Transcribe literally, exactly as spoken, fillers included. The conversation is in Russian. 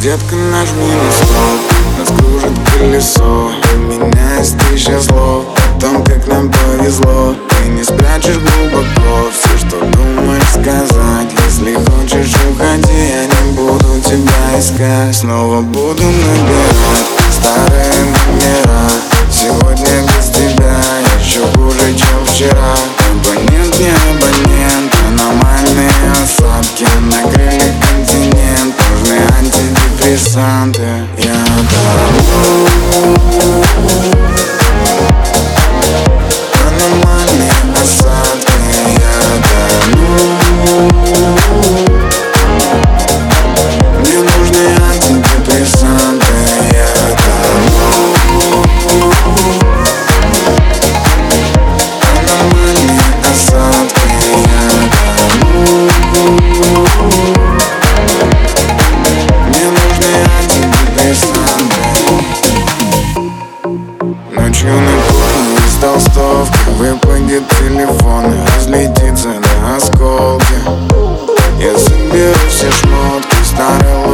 Детка, нажми на стоп, нас кружит колесо. У меня есть тысяча слов о том, как нам повезло. Ты не спрячешь глубоко все, что думаешь сказать. Если хочешь, уходи, я не буду тебя искать. Снова буду набирать старые номера. Сегодня без тебя еще хуже, чем вчера. Абонент, не абонент, аномальные осадки накрыли континент. Нужны антидепрессанты. Я тону. Аномальные осадки. Я тону. Мне нужны антидепрессанты. Я тону. Аномальные осадки. Я тону. Мне нужны антидепрессанты. Ночью на кухне из толстовки выпадет телефон и разлетится на осколки. Я соберу все шмотки, старый